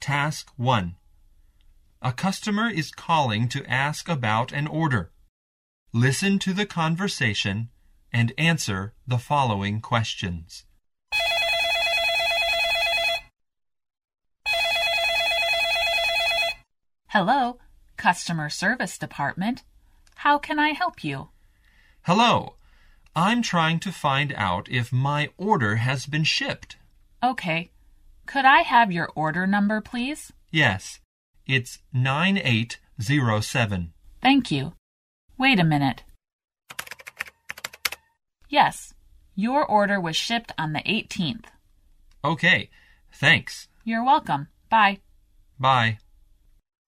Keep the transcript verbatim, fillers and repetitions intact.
Task one. A customer is calling to ask about an order. Listen to the conversation and answer the following questions. Hello, Customer Service Department. How can I help you? Hello. I'm trying to find out if my order has been shipped. Okay. Could I have your order number, please? Yes. It's nine eight zero seven. Thank you. Wait a minute. Yes, your order was shipped on the eighteenth. Okay. Thanks. You're welcome. Bye. Bye.